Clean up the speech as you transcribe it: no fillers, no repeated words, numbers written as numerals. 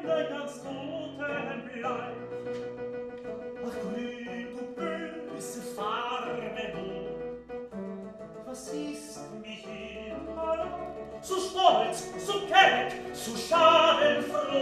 dein ganz guten Bleib. Ach grün, du böse Farbe, du, was ist mich immer so stolz, so keck, so schadenfroh?